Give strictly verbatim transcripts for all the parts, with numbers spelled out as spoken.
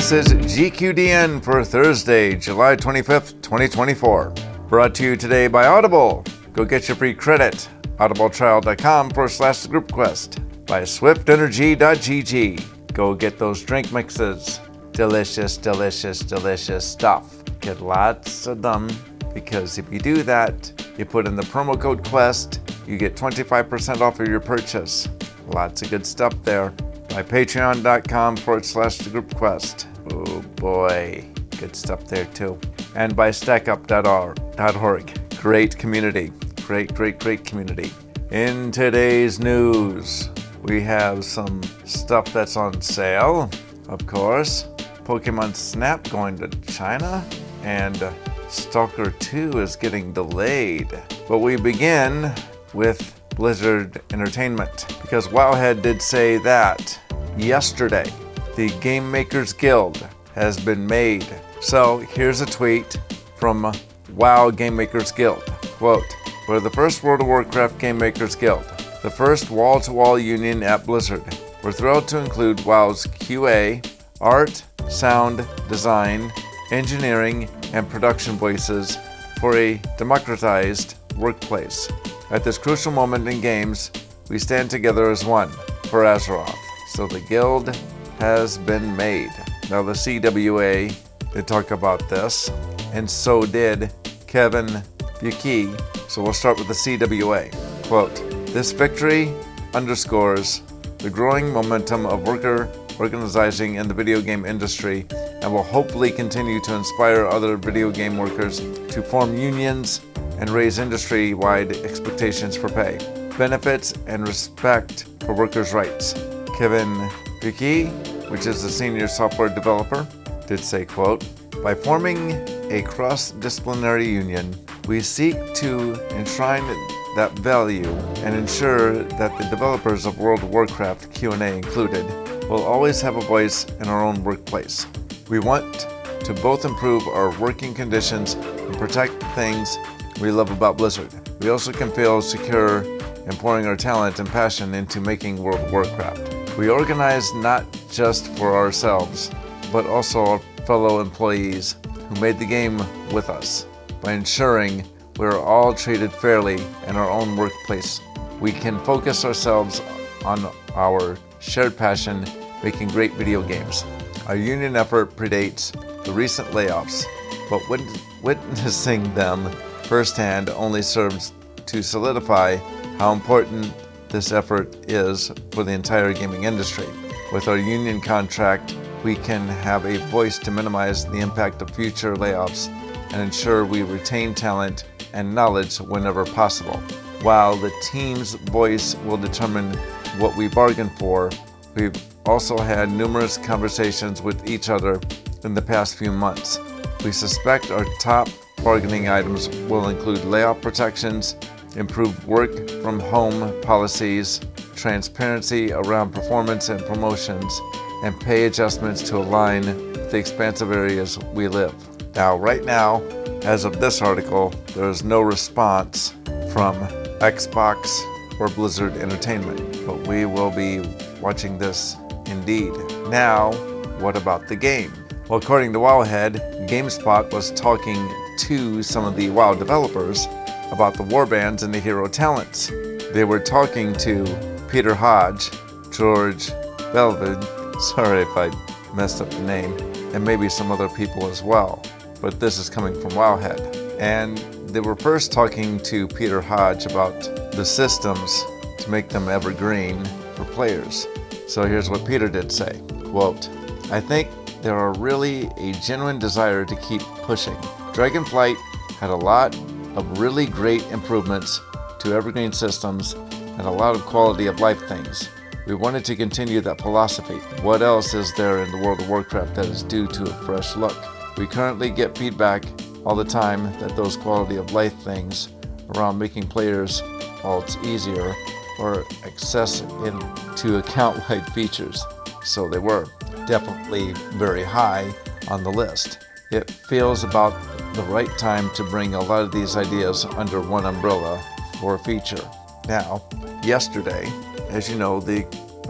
This is G Q D N for Thursday, July twenty-fifth, twenty twenty-four. Brought to you today by Audible. Go get your free credit. audibletrial.com forward slash group quest. By swiftenergy.gg. Go get those drink mixes. Delicious, delicious, delicious stuff. Get lots of them, because if you do that, you put in the promo code QUEST, you get twenty-five percent off of your purchase. Lots of good stuff there. By patreon.com forward slash the group quest. Oh boy, good stuff there too. And by stackup dot org. Great community. Great, great, great community. In today's news, we have some stuff that's on sale, of course. Pokemon Snap going to China, and Stalker two is getting delayed. But we begin with Blizzard Entertainment, because Wowhead did say that yesterday the Game Makers Guild has been made. So here's a tweet from WoW Game Makers Guild. Quote, "We're the first World of Warcraft Game Makers Guild, the first wall-to-wall union at Blizzard. We're thrilled to include WoW's Q A, art, sound, design, engineering, and production voices for a democratized workplace. At this crucial moment in games, we stand together as one for Azeroth." So the guild has been made. Now the C W A did talk about this, and so did Kevin Buki. So we'll start with the C W A. Quote, "This victory underscores the growing momentum of worker organizing in the video game industry and will hopefully continue to inspire other video game workers to form unions and raise industry-wide expectations for pay, benefits, and respect for workers' rights." Kevin Buki, which is a senior software developer, did say, quote, "By forming a cross-disciplinary union, we seek to enshrine that value and ensure that the developers of World of Warcraft, Q and A included, will always have a voice in our own workplace. We want to both improve our working conditions and protect things we love about Blizzard. We also can feel secure in pouring our talent and passion into making World of Warcraft. We organize not just for ourselves, but also our fellow employees who made the game with us. By ensuring we're all treated fairly in our own workplace, we can focus ourselves on our shared passion, making great video games. Our union effort predates the recent layoffs, but wit- witnessing them firsthand only serves to solidify how important this effort is for the entire gaming industry. With our union contract, we can have a voice to minimize the impact of future layoffs and ensure we retain talent and knowledge whenever possible. While the team's voice will determine what we bargain for, we've also had numerous conversations with each other in the past few months. We suspect our top bargaining items will include layoff protections, improved work from home policies, transparency around performance and promotions, and pay adjustments to align with the expansive areas we live." Now, right now, as of this article, there is no response from Xbox or Blizzard Entertainment, but we will be watching this indeed. Now, what about the game? Well, according to Wowhead, GameSpot was talking to some of the WoW developers about the warbands and the hero talents. They were talking to Peter Hodge, George Belvid, sorry if I messed up the name, and maybe some other people as well, but this is coming from Wowhead. And they were first talking to Peter Hodge about the systems to make them evergreen for players. So here's what Peter did say, quote, "I think there are really a genuine desire to keep pushing. Dragonflight had a lot of really great improvements to evergreen systems and a lot of quality of life things. We wanted to continue that philosophy. What else is there in the World of Warcraft that is due to a fresh look? We currently get feedback all the time that those quality of life things around making players alts easier or access into account-wide features." So they were definitely very high on the list. It feels about the right time to bring a lot of these ideas under one umbrella for a feature. Now, yesterday, as you know, the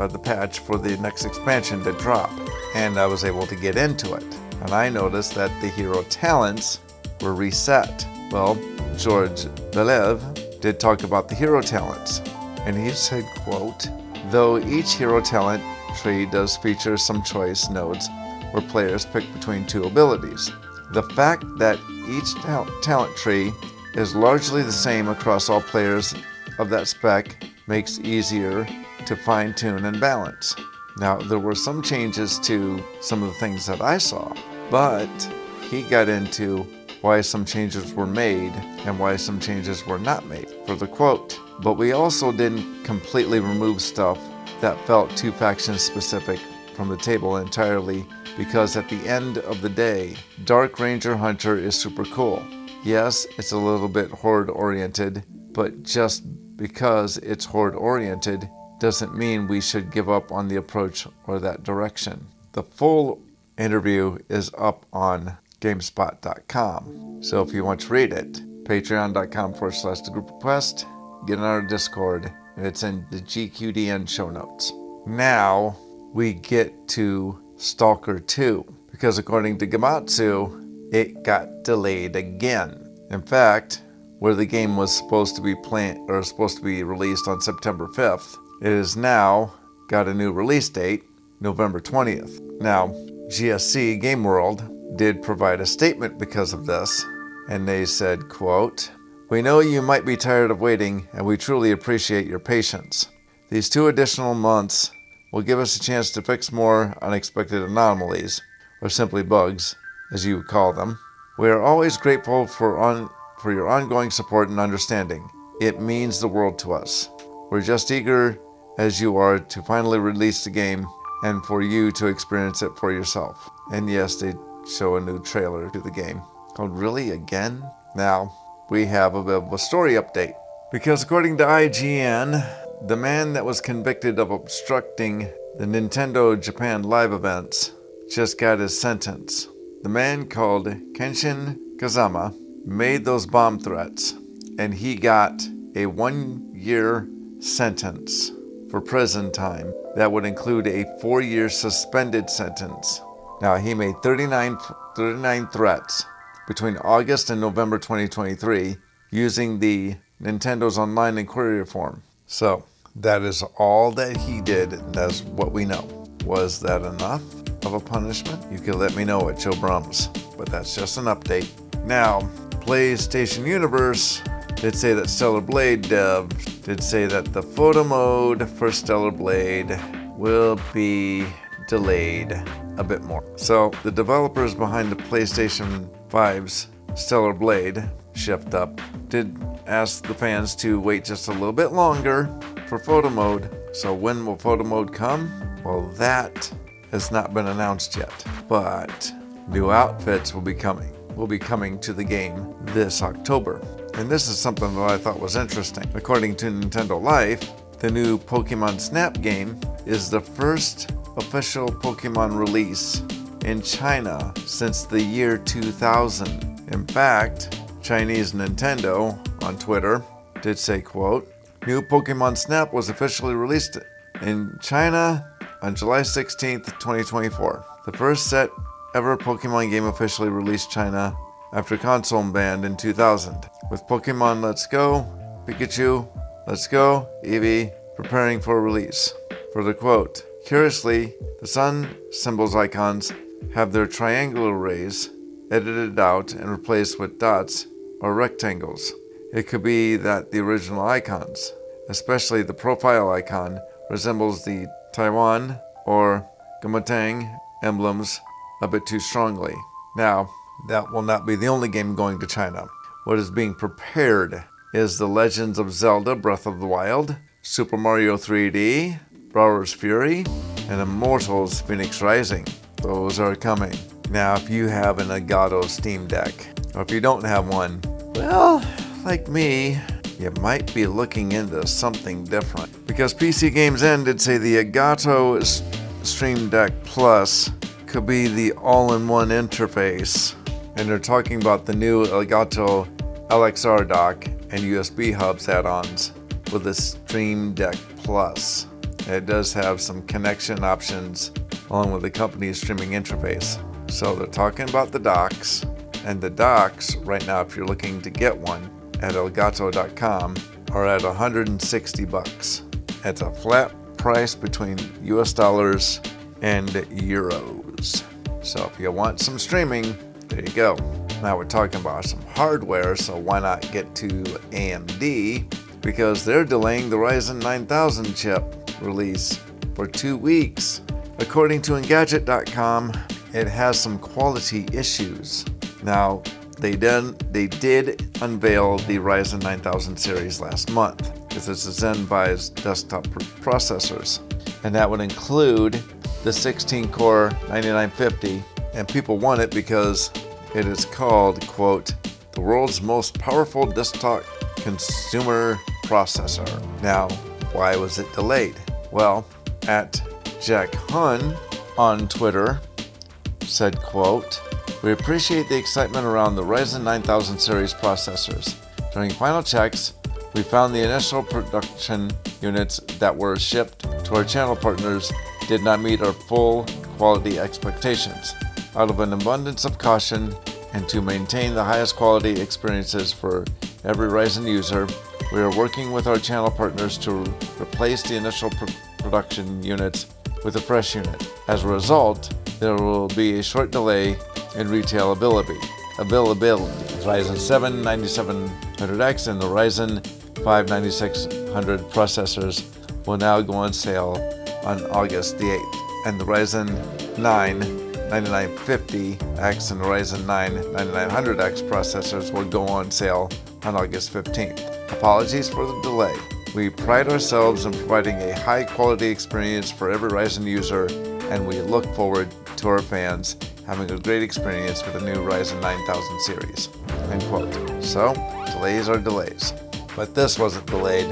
uh, the patch for the next expansion to drop, and I was able to get into it. And I noticed that the hero talents were reset. Well, George Belev did talk about the hero talents, and he said, quote, "Though each hero talent tree does feature some choice nodes where players pick between two abilities, the fact that each ta- talent tree is largely the same across all players of that spec makes easier to fine-tune and balance." Now, there were some changes to some of the things that I saw, but he got into why some changes were made and why some changes were not made. For the quote, "But we also didn't completely remove stuff that felt too faction specific from the table entirely, because at the end of the day, Dark Ranger Hunter is super cool. Yes, it's a little bit horde oriented, but just because it's horde oriented doesn't mean we should give up on the approach or that direction." The full interview is up on GameSpot dot com. So if you want to read it, patreon.com forward slash the group request, get on our Discord, and it's in the G Q D N show notes. Now we get to Stalker two, because according to Gematsu, it got delayed again. In fact, where the game was supposed to be planned or supposed to be released on September fifth, it has now got a new release date, November twentieth. Now, G S C Game World did provide a statement because of this, and they said, quote, "We know you might be tired of waiting, and we truly appreciate your patience. These two additional months will give us a chance to fix more unexpected anomalies, or simply bugs, as you would call them. We are always grateful for on for your ongoing support and understanding. It means the world to us. We're just eager as you are to finally release the game and for you to experience it for yourself." And yes, they show a new trailer to the game called Really Again? Now, we have a bit of a story update, because according to I G N, the man that was convicted of obstructing the Nintendo Japan live events just got his sentence. The man called Kenshin Kazama made those bomb threats, and he got a one-year sentence for prison time that would include a four-year suspended sentence. Now, he made thirty-nine, thirty-nine threats between August and November twenty twenty-three using the Nintendo's online inquiry form. So, that is all that he did. That's what we know. Was that enough of a punishment? You can let me know at Joe Brums, but that's just an update. Now, PlayStation Universe did say that Stellar Blade dev did say that the photo mode for Stellar Blade will be delayed a bit more. So the developers behind the PlayStation five's Stellar Blade Shift Up did ask the fans to wait just a little bit longer for photo mode. So when will photo mode come? Well, that has not been announced yet, but new outfits will be coming. will be coming to the game this October. And this is something that I thought was interesting. According to Nintendo Life, the new Pokemon Snap game is the first official Pokemon release in China since the year two thousand. In fact, Chinese Nintendo on Twitter did say, quote, "New Pokemon Snap was officially released in China on July sixteenth, twenty twenty-four. The first set ever Pokemon game officially released China after console ban in two thousand, with Pokemon Let's Go, Pikachu, Let's Go, Eevee preparing for release." For the quote, "Curiously, the sun symbols icons have their triangular rays edited out and replaced with dots or rectangles. It could be that the original icons, especially the profile icon, resembles the Taiwan or Gamatang emblems a bit too strongly." Now, that will not be the only game going to China. What is being prepared is The Legends of Zelda Breath of the Wild, Super Mario three D, Bowser's Fury, and Immortals Phoenix Rising. Those are coming. Now, if you have an Elgato Steam Deck, or if you don't have one, well, like me, you might be looking into something different. Because P C Games End did say the Elgato Stream Deck Plus could be the all-in-one interface. And they're talking about the new Elgato L X R dock and U S B hubs add-ons with the Stream Deck Plus. It does have some connection options along with the company's streaming interface. So they're talking about the docks, and the docks right now, if you're looking to get one at Elgato dot com, are at one hundred sixty bucks. It's a flat price between U S dollars and euros. So if you want some streaming, there you go. Now we're talking about some hardware, so why not get to A M D? Because they're delaying the Ryzen nine thousand chip release for two weeks. According to Engadget dot com, it has some quality issues. Now, they did, they did unveil the Ryzen nine thousand series last month, because it's a Zen-biased desktop processors, and that would include the sixteen core ninety-nine fifty, and people want it because it is called, quote, the world's most powerful desktop consumer processor. Now, why was it delayed? Well, at Jack Hun on Twitter said, quote, we appreciate the excitement around the Ryzen nine thousand series processors. During final checks, we found the initial production units that were shipped to our channel partners did not meet our full quality expectations. Out of an abundance of caution and to maintain the highest quality experiences for every Ryzen user, we are working with our channel partners to replace the initial pr- production units with a fresh unit. As a result, there will be a short delay in retail availability. Availability. Ryzen seven ninety-seven hundred X and the Ryzen five ninety-six hundred processors will now go on sale on August the eighth, and the Ryzen nine ninety-nine fifty X and the Ryzen nine ninety-nine hundred X processors will go on sale on August fifteenth. Apologies for the delay. We pride ourselves in providing a high quality experience for every Ryzen user, and we look forward to our fans having a great experience with the new Ryzen nine thousand series. End quote. So, delays are delays. But this wasn't delayed.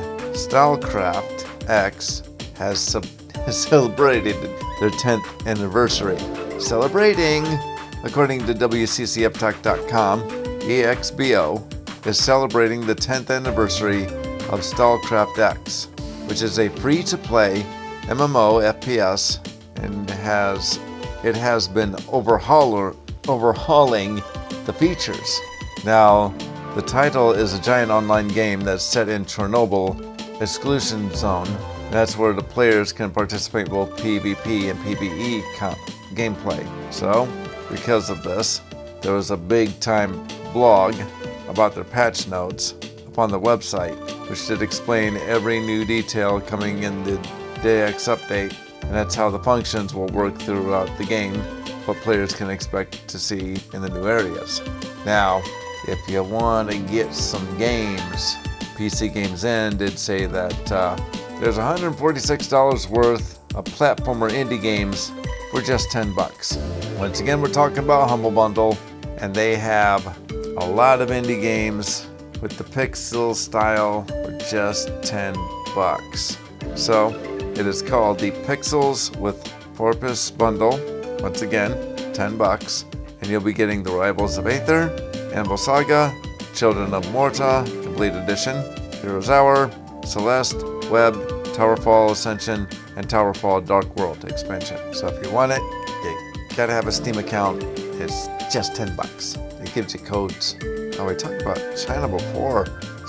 StyleCraft X has sub- celebrated their tenth anniversary. Celebrating, according to W C C F Talk dot com, E X B O is celebrating the tenth anniversary of StyleCraft X, which is a free-to-play M M O F P S and has it has been overhaul- overhauling the features. Now, the title is a giant online game that's set in Chernobyl exclusion zone. That's where the players can participate in both PvP and PvE comp- gameplay. So, because of this, there was a big-time blog about their patch notes upon the website, which did explain every new detail coming in the Day X update, and that's how the functions will work throughout the game, what players can expect to see in the new areas. Now, if you want to get some games, P C Games N did say that uh, there's one hundred forty-six dollars worth of platformer indie games for just ten bucks. Once again, we're talking about Humble Bundle, and they have a lot of indie games with the pixel style for just ten bucks. So it is called the Pixels with Porpoise Bundle. Once again, ten bucks, and you'll be getting the Rivals of Aether, Anvil Saga, Children of Morta Complete Edition, Heroes Hour, Celeste, Web, Towerfall Ascension, and Towerfall Dark World expansion. So if you want it, you gotta have a Steam account. It's just ten bucks. It gives you codes. Now, we talked about China before.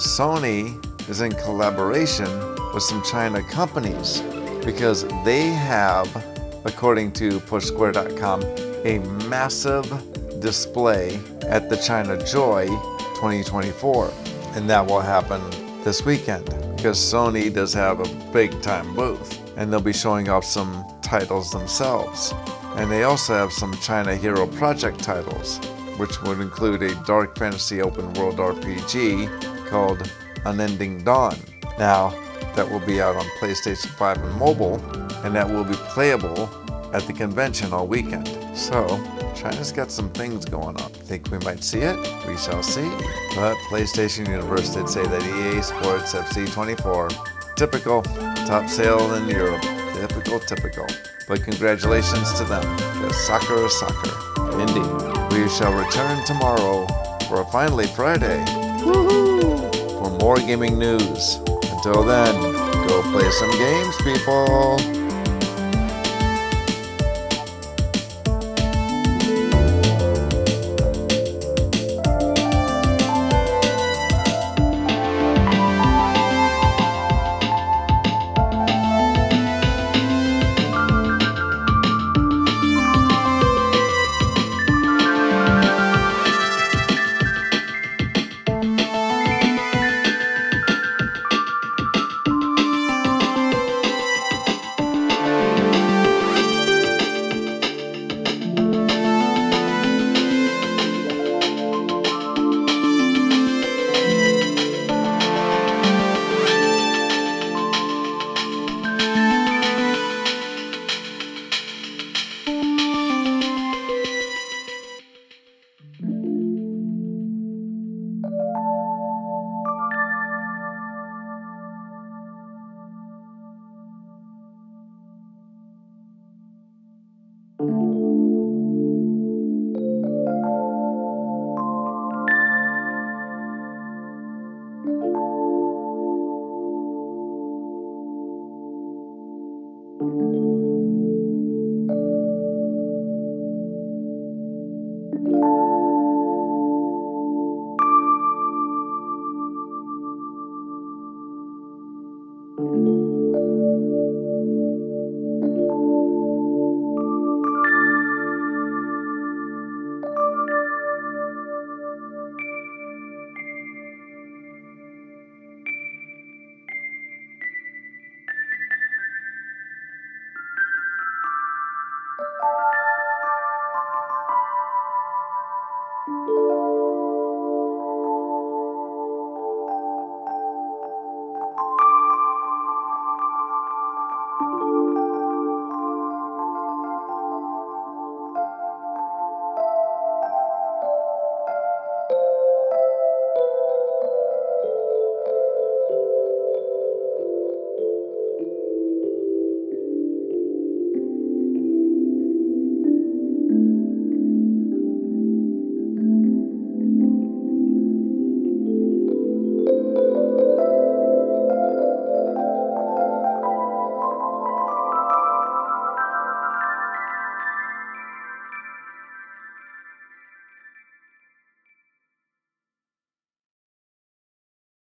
Sony is in collaboration with some China companies because they have, according to Push Square dot com, a massive display at the China Joy twenty twenty-four. And that will happen this weekend because Sony does have a big time booth, and they'll be showing off some titles themselves. And they also have some China Hero Project titles, which would include a dark fantasy open world R P G called Unending Dawn. Now, that will be out on PlayStation five and mobile, and that will be playable at the convention all weekend. So, China's got some things going on. Think we might see it? We shall see. But PlayStation Universe did say that E A Sports F C twenty-four, typical, top sale in Europe. Typical, typical. But congratulations to them, because soccer is soccer. Indeed. We shall return tomorrow for a Finally Friday. Woohoo! For more gaming news. Until then, go play some games, people.